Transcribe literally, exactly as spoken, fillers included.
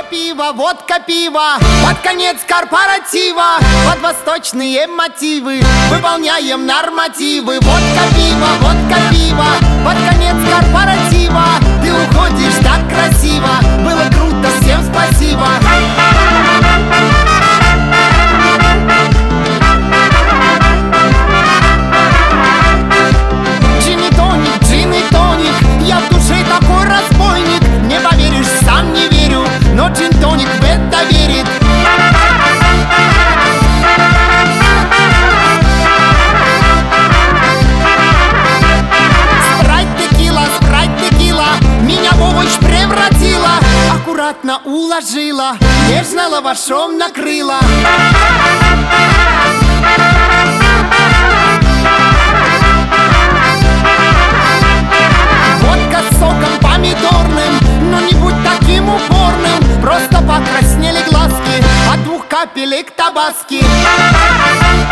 пиво, водка, пиво. Под конец корпоратива, под восточные мотивы выполняем нормативы. Водка, пиво, водка, пиво. Под конец корпоратива ты уходишь так красиво. Было круто, всем спасибо. Джин и тоник, джин и тоник. Я в душе такой разбойник. Не поверишь, сам не верю, но джин-тоник в это верит. Спрайт, текила, спрайт, текила меня в овощ превратила. Аккуратно уложила, нежно лавашом накрыла. Водка с соком помидорным, но не будь таким упорным. Просто покраснели глазки от двух капелек табаски.